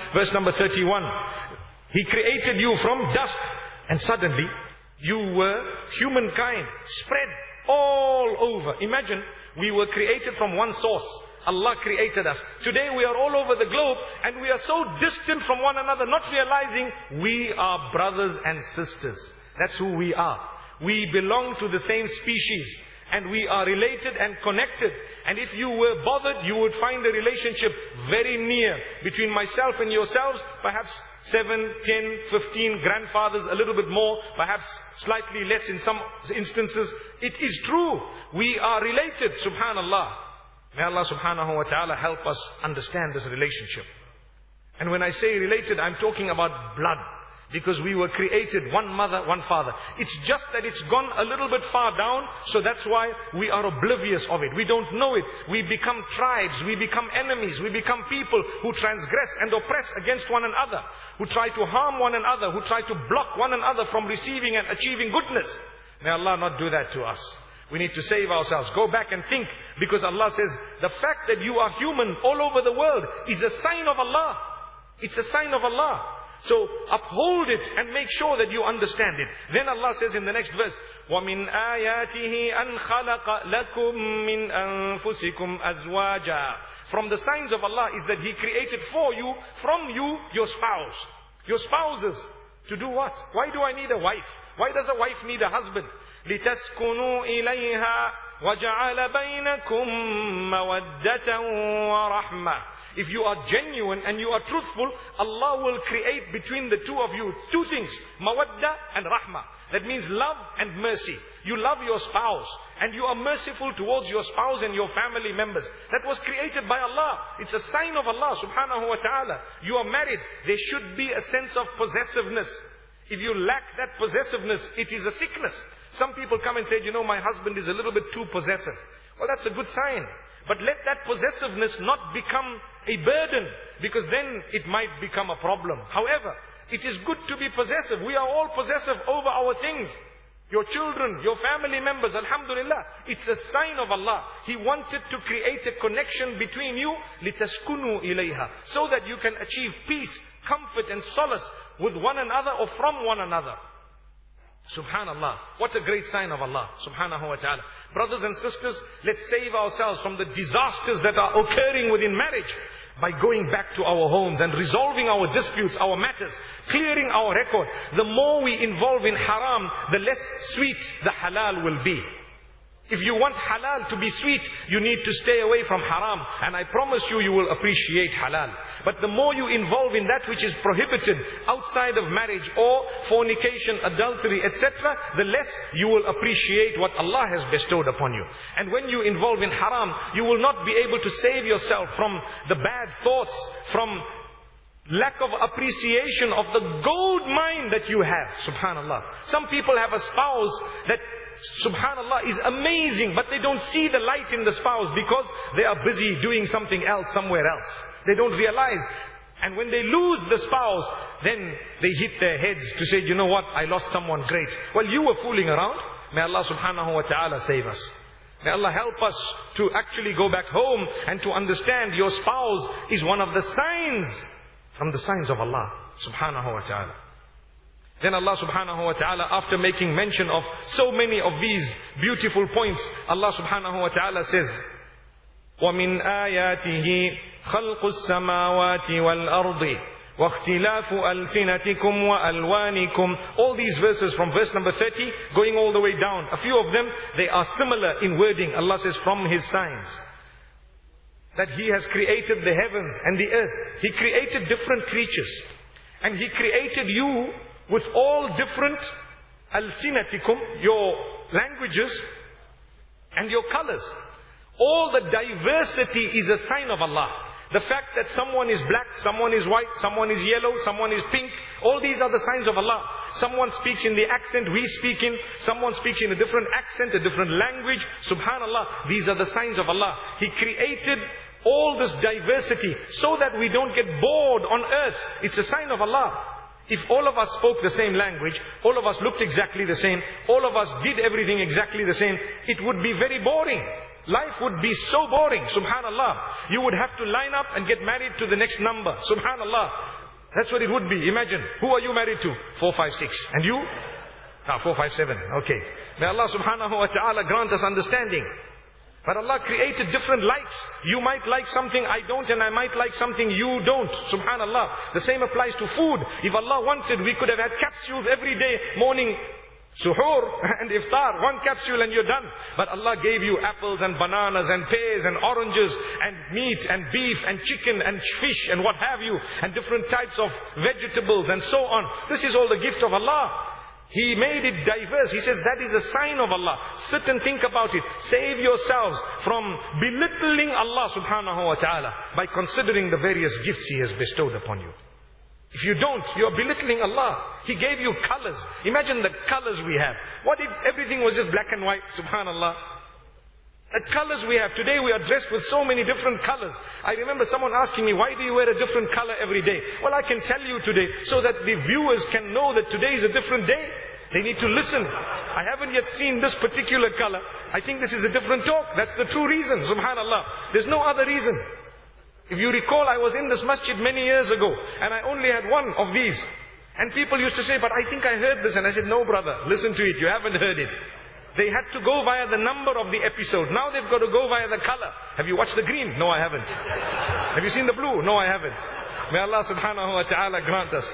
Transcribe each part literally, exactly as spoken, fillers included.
verse number thirty-one. He created you from dust, and suddenly you were humankind spread all over. Imagine, we were created from one source. Allah created us. Today we are all over the globe and we are so distant from one another, not realizing we are brothers and sisters. That's who we are. We belong to the same species and we are related and connected. And if you were bothered, you would find a relationship very near between myself and yourselves. Perhaps seven, ten, fifteen grandfathers, a little bit more, perhaps slightly less in some instances. It is true. We are related, subhanallah. May Allah subhanahu wa ta'ala help us understand this relationship. And when I say related, I'm talking about blood. Because we were created one mother, one father. It's just that it's gone a little bit far down, so that's why we are oblivious of it. We don't know it. We become tribes, we become enemies, we become people who transgress and oppress against one another, who try to harm one another, who try to block one another from receiving and achieving goodness. May Allah not do that to us. We need to save ourselves. Go back and think, because Allah says, the fact that you are human all over the world is a sign of Allah. It's a sign of Allah. So uphold it and make sure that you understand it. Then Allah says in the next verse, وَمِنْ آيَاتِهِ أَنْ خَلَقَ لَكُم مِّنْ أَنفُسِكُمْ أَزْوَاجًا. From the signs of Allah is that He created for you, from you, your spouse. Your spouses. To do what? Why do I need a wife? Why does a wife need a husband? لِتَسْكُنُوا إِلَيْهَا وَجَعَلَ بَيْنَكُمْ مَوَدَّةً وَرَحْمَةً. If you are genuine and you are truthful, Allah will create between the two of you two things, mawadda and rahmah. That means love and mercy. You love your spouse and you are merciful towards your spouse and your family members. That was created by Allah. It's a sign of Allah subhanahu wa ta'ala. You are married. There should be a sense of possessiveness. If you lack that possessiveness, it is a sickness. Some people come and say, you know, my husband is a little bit too possessive. Well, that's a good sign. But let that possessiveness not become a burden, because then it might become a problem. However, it is good to be possessive. We are all possessive over our things. Your children, your family members, alhamdulillah. It's a sign of Allah. He wanted to create a connection between you, لِتَسْكُنُوا إِلَيْهَا, so that you can achieve peace, comfort and solace with one another or from one another. Subhanallah. What a great sign of Allah subhanahu wa ta'ala. Brothers and sisters, let's save ourselves from the disasters that are occurring within marriage by going back to our homes and resolving our disputes, our matters, clearing our record. The more we involve in haram, the less sweet the halal will be. If you want halal to be sweet, you need to stay away from haram. And I promise you, you will appreciate halal. But the more you involve in that which is prohibited outside of marriage or fornication, adultery, et cetera, the less you will appreciate what Allah has bestowed upon you. And when you involve in haram, you will not be able to save yourself from the bad thoughts, from lack of appreciation of the gold mine that you have. Subhanallah. Some people have a spouse that, subhanallah, is amazing, but they don't see the light in the spouse because they are busy doing something else somewhere else. They don't realize. And when they lose the spouse, then they hit their heads to say, you know what, I lost someone great. Well, you were fooling around. May Allah subhanahu wa ta'ala save us. May Allah help us to actually go back home and to understand your spouse is one of the signs from the signs of Allah subhanahu wa ta'ala. Then Allah subhanahu wa ta'ala, after making mention of so many of these beautiful points, Allah subhanahu wa ta'ala says, وَمِنْ آيَاتِهِ خَلْقُ السَّمَاوَاتِ وَالْأَرْضِ وَاخْتِلَافُ أَلْسِنَتِكُمْ وَأَلْوَانِكُمْ. All these verses from verse number thirty, going all the way down. A few of them, they are similar in wording. Allah says, from His signs, that He has created the heavens and the earth. He created different creatures. And He created you with all different alsinatikum, your languages and your colors. All the diversity is a sign of Allah. The fact that someone is black, someone is white, someone is yellow, someone is pink, all these are the signs of Allah. Someone speaks in the accent we speak in, someone speaks in a different accent, a different language. Subhanallah, these are the signs of Allah. He created all this diversity so that we don't get bored on earth. It's a sign of Allah. If all of us spoke the same language, all of us looked exactly the same, all of us did everything exactly the same, it would be very boring. Life would be so boring. Subhanallah. You would have to line up and get married to the next number. Subhanallah. That's what it would be. Imagine, who are you married to? Four, five, six. And you? Ah, four, five, seven. Okay. May Allah subhanahu wa ta'ala grant us understanding. But Allah created different likes. You might like something I don't, and I might like something you don't. Subhanallah. The same applies to food. If Allah wanted, we could have had capsules every day, morning, suhoor and iftar, one capsule and you're done. But Allah gave you apples and bananas and pears and oranges and meat and beef and chicken and fish and what have you, and different types of vegetables and so on. This is all the gift of Allah. He made it diverse. He says that is a sign of Allah. Sit and think about it. Save yourselves from belittling Allah subhanahu wa ta'ala by considering the various gifts He has bestowed upon you. If you don't, you're belittling Allah. He gave you colors. Imagine the colors we have. What if everything was just black and white? Subhanallah. The colors we have. Today we are dressed with so many different colors. I remember someone asking me, why do you wear a different color every day? Well, I can tell you today, so that the viewers can know that today is a different day. They need to listen. I haven't yet seen this particular color. I think this is a different talk. That's the true reason. Subhanallah. There's no other reason. If you recall, I was in this masjid many years ago, and I only had one of these. And people used to say, but I think I heard this. And I said, no brother, listen to it. You haven't heard it. They had to go via the number of the episode. Now they've got to go via the color. Have you watched the green? No, I haven't. Have you seen the blue? No, I haven't. May Allah subhanahu wa ta'ala grant us.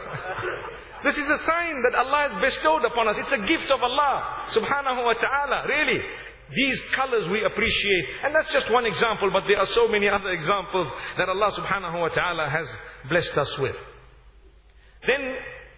This is a sign that Allah has bestowed upon us. It's a gift of Allah subhanahu wa ta'ala. Really. These colors we appreciate. And that's just one example, but there are so many other examples that Allah subhanahu wa ta'ala has blessed us with. Then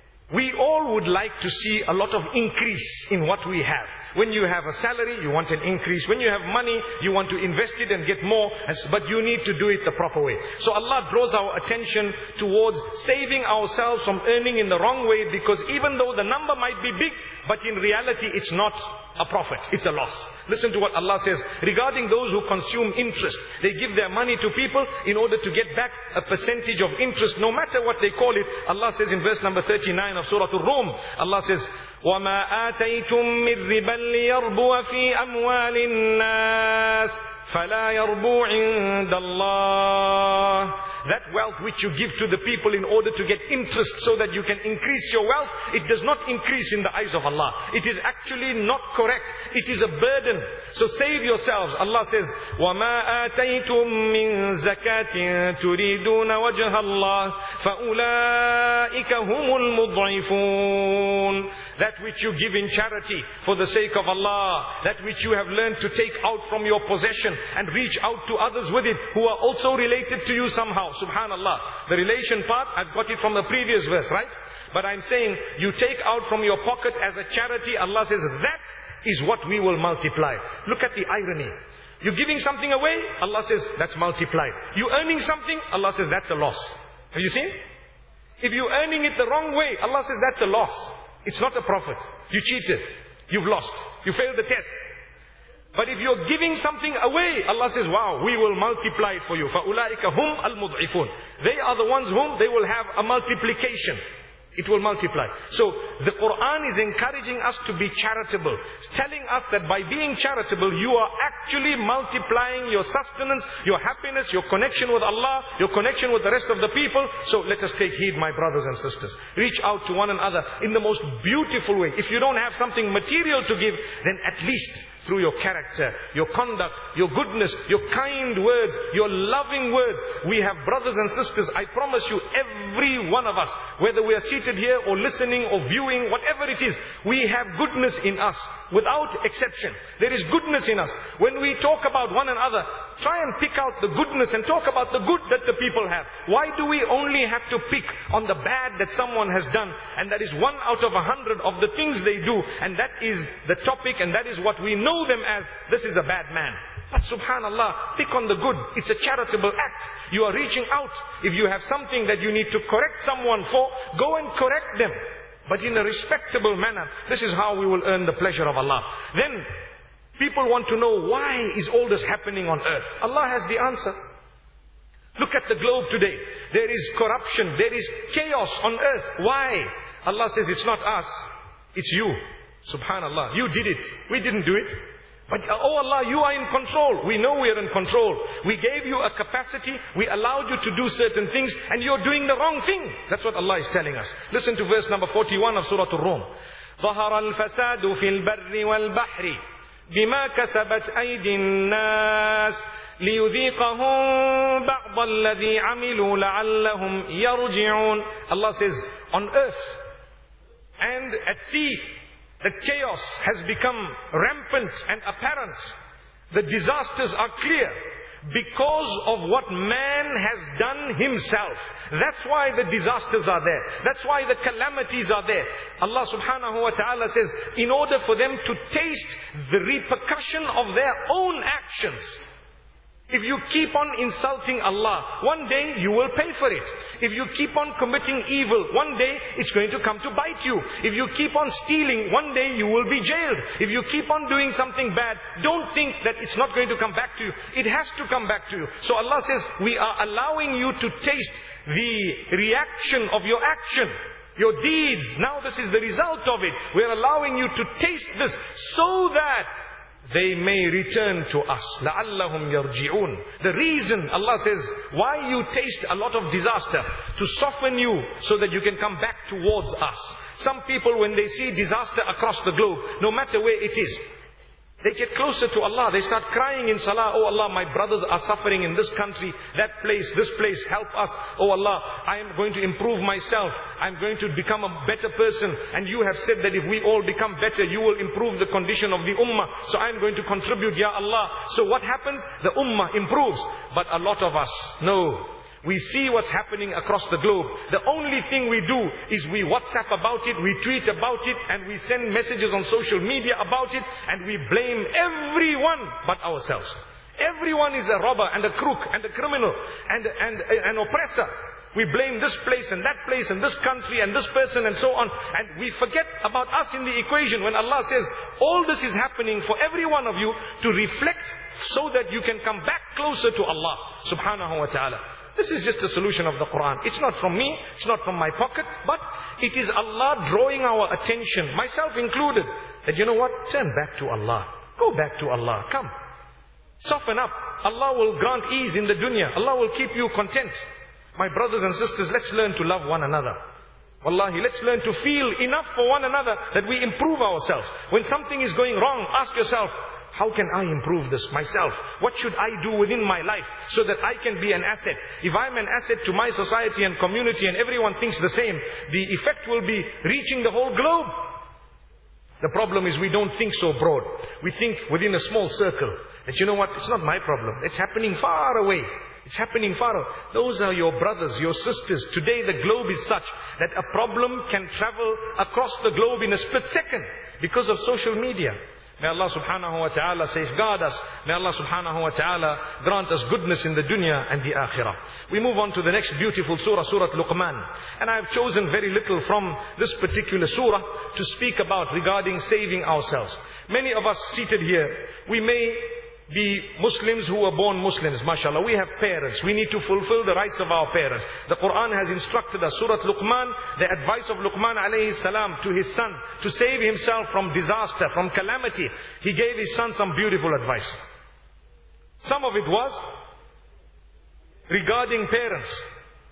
we all would like to see a lot of increase in what we have. When you have a salary, you want an increase. When you have money, you want to invest it and get more. But you need to do it the proper way. So Allah draws our attention towards saving ourselves from earning in the wrong way, because even though the number might be big, but in reality it's not a profit, it's a loss. Listen to what Allah says regarding those who consume interest. They give their money to people in order to get back a percentage of interest, no matter what they call it. Allah says in verse number thirty-nine of Surah Al-Rum, Allah says, وَمَا آتَيْتُم مِّن رِّبًا لِيَرْبُوَ فِي أَمْوَالِ النَّاسِ فَلَا يَرْبُو عِندَ اللَّهِ. That wealth which you give to the people in order to get interest so that you can increase your wealth, it does not increase in the eyes of Allah. It is actually not correct. It is a burden. So save yourselves. Allah says, وَمَا آتَيْتُم مِّن زَكَاةٍ تُرِيدُونَ وَجْهَ اللَّهِ فَأُولَٰئِكَ هُمُ الْمُضْعِفُونَ. That which you give in charity for the sake of Allah, that which you have learned to take out from your possession and reach out to others with it who are also related to you somehow. Subhanallah. The relation part, I've got it from the previous verse, right? But I'm saying, you take out from your pocket as a charity, Allah says, that is what we will multiply. Look at the irony. You're giving something away, Allah says, that's multiplied. You earning something, Allah says, that's a loss. Have you seen? If you're earning it the wrong way, Allah says, that's a loss. It's not a profit. You cheated. You've lost. You failed the test. But if you're giving something away, Allah says, wow, we will multiply it for you. فَأُولَٰئِكَ هُمْ الْمُضْعِفُونَ. They are the ones whom they will have a multiplication. It will multiply. So the Quran is encouraging us to be charitable. It's telling us that by being charitable, you are actually multiplying your sustenance, your happiness, your connection with Allah, your connection with the rest of the people. So let us take heed, my brothers and sisters. Reach out to one another in the most beautiful way. If you don't have something material to give, then at least through your character, your conduct, your goodness, your kind words, your loving words. We have brothers and sisters, I promise you, every one of us, whether we are seated here or listening or viewing, whatever it is, we have goodness in us, without exception. There is goodness in us. When we talk about one another, try and pick out the goodness and talk about the good that the people have. Why do we only have to pick on the bad that someone has done? And that is one out of a hundred of the things they do. And that is the topic, and that is what we know them as, this is a bad man. But subhanallah, pick on the good. It's a charitable act. You are reaching out. If you have something that you need to correct someone for, go and correct them. But in a respectable manner. This is how we will earn the pleasure of Allah. Then, people want to know, why is all this happening on earth? Allah has the answer. Look at the globe today. There is corruption. There is chaos on earth. Why? Allah says, it's not us. It's you. Subhanallah. You did it. We didn't do it. But oh Allah, you are in control. We know we are in control. We gave you a capacity. We allowed you to do certain things and you're doing the wrong thing. That's what Allah is telling us. Listen to verse number forty-one of Surah Ar-Rum. ظهر الفساد في البر والبحر بما كسبت أيدي الناس ليذيقهم بعض الذي عملوا لعلهم يرجعون. Allah says, on earth and at sea, the chaos has become rampant and apparent. The disasters are clear because of what man has done himself. That's why the disasters are there. That's why the calamities are there. Allah subhanahu wa ta'ala says, in order for them to taste the repercussion of their own actions. If you keep on insulting Allah, one day you will pay for it. If you keep on committing evil, one day it's going to come to bite you. If you keep on stealing, one day you will be jailed. If you keep on doing something bad, don't think that it's not going to come back to you. It has to come back to you. So Allah says, we are allowing you to taste the reaction of your action. Your deeds. Now this is the result of it. We are allowing you to taste this so that they may return to us. لَعَلَّهُمْ يَرْجِعُونَ. The reason, Allah says, why you taste a lot of disaster, to soften you so that you can come back towards us. Some people, when they see disaster across the globe, no matter where it is, they get closer to Allah. They start crying in salah, oh Allah, my brothers are suffering in this country, that place, this place, help us. Oh Allah, I am going to improve myself. I'm going to become a better person. And you have said that if we all become better, you will improve the condition of the ummah. So I'm going to contribute, Ya Allah. So what happens? The ummah improves. But a lot of us, no. We see what's happening across the globe. The only thing we do is we WhatsApp about it, we tweet about it, and we send messages on social media about it, and we blame everyone but ourselves. Everyone is a robber and a crook and a criminal and, and an oppressor. We blame this place and that place and this country and this person and so on. And we forget about us in the equation when Allah says, all this is happening for every one of you to reflect so that you can come back closer to Allah subhanahu wa ta'ala. This is just a solution of the Quran. It's not from me, it's not from my pocket, but it is Allah drawing our attention, myself included, that you know what? Turn back to Allah. Go back to Allah. Come. Soften up. Allah will grant ease in the dunya. Allah will keep you content. My brothers and sisters, let's learn to love one another. Wallahi, let's learn to feel enough for one another that we improve ourselves. When something is going wrong, ask yourself, how can I improve this myself? What should I do within my life so that I can be an asset? If I'm an asset to my society and community and everyone thinks the same, the effect will be reaching the whole globe. The problem is we don't think so broad. We think within a small circle. That you know what, it's not my problem. It's happening far away. It's happening far away. Those are your brothers, your sisters. Today the globe is such that a problem can travel across the globe in a split second because of social media. May Allah subhanahu wa ta'ala safeguard us. May Allah subhanahu wa ta'ala grant us goodness in the dunya and the akhirah. We move on to the next beautiful surah, Surah Luqman. And I have chosen very little from this particular surah to speak about regarding saving ourselves. Many of us seated here, we may be Muslims who were born Muslims, mashallah. We have parents. We need to fulfill the rights of our parents. The Quran has instructed us, Surah Luqman, the advice of Luqman alayhi salam to his son, to save himself from disaster, from calamity. He gave his son some beautiful advice. Some of it was regarding parents.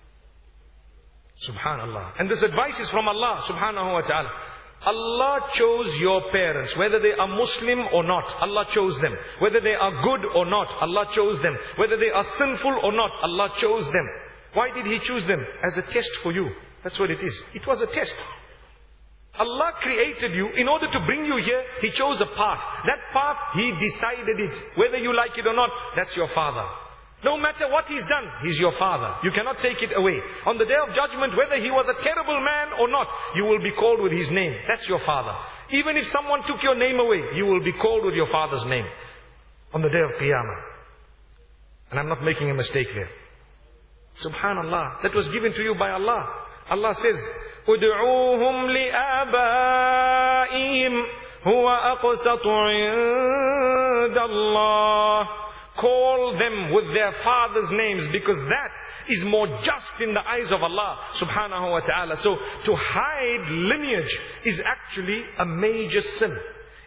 Subhanallah. And this advice is from Allah subhanahu wa ta'ala. Allah chose your parents, whether they are Muslim or not, Allah chose them. Whether they are good or not, Allah chose them. Whether they are sinful or not, Allah chose them. Why did He choose them? As a test for you. That's what it is. It was a test. Allah created you in order to bring you here. He chose a path. That path, He decided it. Whether you like it or not, that's your father. No matter what he's done, he's your father. You cannot take it away. On the day of judgment, whether he was a terrible man or not, you will be called with his name. That's your father. Even if someone took your name away, you will be called with your father's name. On the day of Qiyamah. And I'm not making a mistake there. Subhanallah. That was given to you by Allah. Allah says, "Ud'uuhum li'abaihim huwa aqsatu 'inda Allah." Call them with their fathers' names, because that is more just in the eyes of Allah subhanahu wa ta'ala. So to hide lineage is actually a major sin.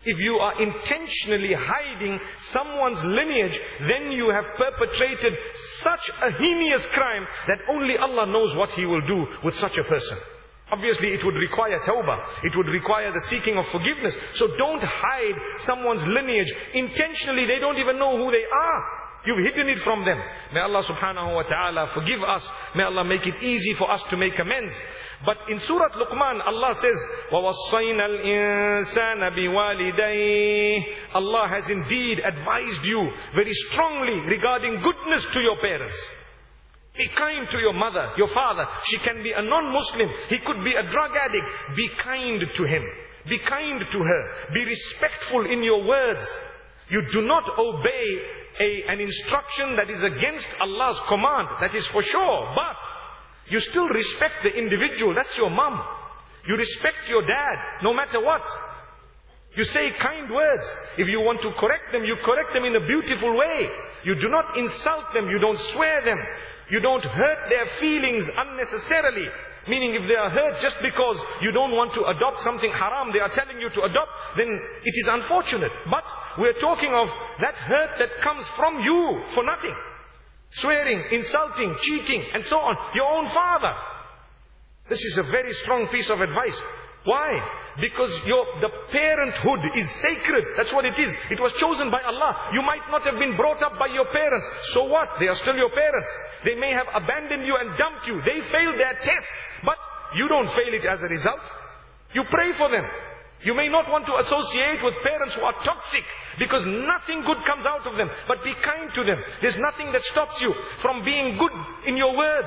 If you are intentionally hiding someone's lineage, then you have perpetrated such a heinous crime that only Allah knows what He will do with such a person. Obviously, it would require tawbah. It would require the seeking of forgiveness. So don't hide someone's lineage. Intentionally, they don't even know who they are. You've hidden it from them. May Allah subhanahu wa ta'ala forgive us. May Allah make it easy for us to make amends. But in Surah Luqman, Allah says, وَوَصَّيْنَا الْإِنسَانَ بِوَالِدَيْهِ. Allah has indeed advised you very strongly regarding goodness to your parents. Be kind to your mother, your father. She can be a non-Muslim. He could be a drug addict. Be kind to him. Be kind to her. Be respectful in your words. You do not obey A, an instruction that is against Allah's command, that is for sure, but you still respect the individual. That's your mom. You respect your dad, no matter what. You say kind words. If you want to correct them, you correct them in a beautiful way. You do not insult them, you don't swear them, you don't hurt their feelings unnecessarily. Meaning if they are hurt just because you don't want to adopt something haram, they are telling you to adopt, then it is unfortunate. But we're talking of that hurt that comes from you for nothing. Swearing, insulting, cheating, and so on. Your own father. This is a very strong piece of advice. Why? Because your, the parenthood is sacred. That's what it is. It was chosen by Allah. You might not have been brought up by your parents. So what? They are still your parents. They may have abandoned you and dumped you. They failed their tests. But you don't fail it as a result. You pray for them. You may not want to associate with parents who are toxic, because nothing good comes out of them. But be kind to them. There's nothing that stops you from being good in your words.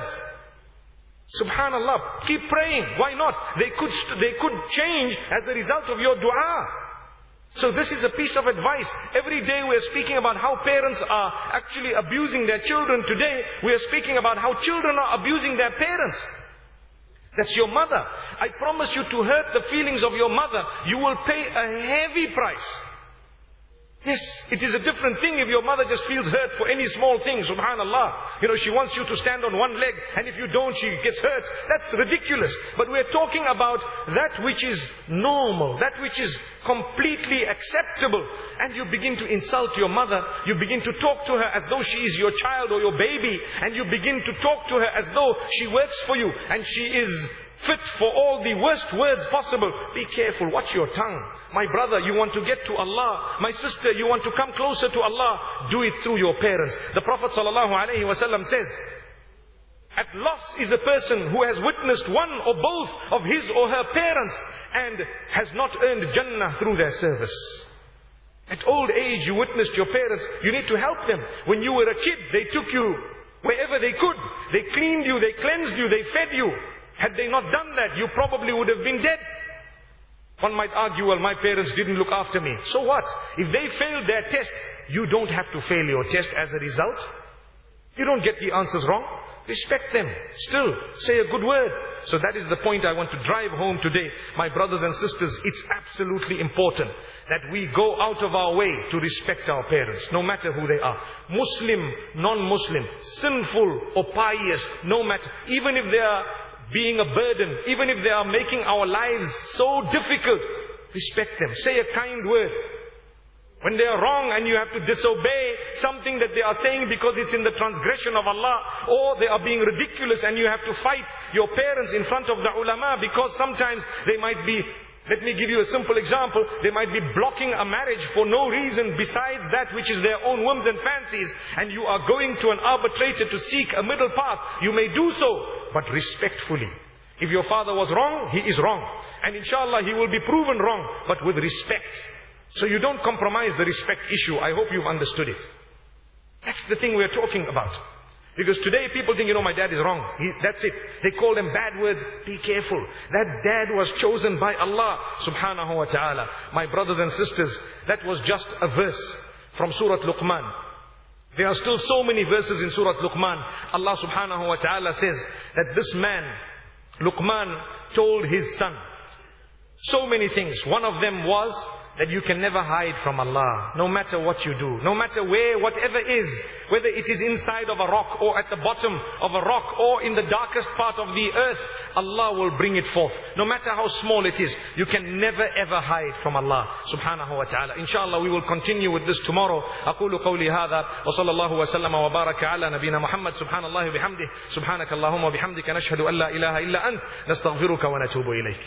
Subhanallah. Keep praying. Why not? They could, they could change as a result of your dua. So this is a piece of advice. Every day we are speaking about how parents are actually abusing their children. Today we are speaking about how children are abusing their parents. That's your mother. I promise you, to hurt the feelings of your mother, you will pay a heavy price. Yes, it is a different thing if your mother just feels hurt for any small thing, subhanallah. You know, she wants you to stand on one leg, and if you don't, she gets hurt. That's ridiculous. But we're talking about that which is normal, that which is completely acceptable. And you begin to insult your mother, you begin to talk to her as though she is your child or your baby, and you begin to talk to her as though she works for you, and she is fit for all the worst words possible. Be careful, watch your tongue. My brother, you want to get to Allah. My sister, you want to come closer to Allah. Do it through your parents. The Prophet ﷺ says, at loss is a person who has witnessed one or both of his or her parents and has not earned Jannah through their service. At old age, you witnessed your parents. You need to help them. When you were a kid, they took you wherever they could. They cleaned you, they cleansed you, they fed you. Had they not done that, you probably would have been dead. One might argue, well, my parents didn't look after me. So what? If they failed their test, you don't have to fail your test as a result. You don't get the answers wrong. Respect them. Still, say a good word. So that is the point I want to drive home today. My brothers and sisters, it's absolutely important that we go out of our way to respect our parents, no matter who they are. Muslim, non-Muslim, sinful or pious, no matter. Even if they are being a burden, even if they are making our lives so difficult, respect them. Say a kind word. When they are wrong and you have to disobey something that they are saying because it's in the transgression of Allah, or they are being ridiculous and you have to fight your parents in front of the ulama because sometimes they might be, let me give you a simple example, they might be blocking a marriage for no reason besides that which is their own whims and fancies, and you are going to an arbitrator to seek a middle path. You may do so, but respectfully. If your father was wrong, he is wrong. And inshallah, he will be proven wrong, but with respect. So you don't compromise the respect issue. I hope you've understood it. That's the thing we're talking about. Because today people think, you know, my dad is wrong. He, that's it. They call them bad words. Be careful. That dad was chosen by Allah subhanahu wa ta'ala. My brothers and sisters, that was just a verse from Surah Luqman. There are still so many verses in Surah Luqman. Allah subhanahu wa ta'ala says that this man, Luqman, told his son so many things. One of them was that you can never hide from Allah, no matter what you do, no matter where, whatever is, whether it is inside of a rock or at the bottom of a rock or in the darkest part of the earth, Allah will bring it forth. No matter how small it is, you can never ever hide from Allah subhanahu wa ta'ala. Inshallah, we will continue with this tomorrow. أقول قولي هذا وصلى الله وسلم وبارك على نبينا محمد سبحان الله وبحمده سبحانك اللهم وبحمدك نشهد أن لا إله إلا أنت نستغفرك ونتوب إليك.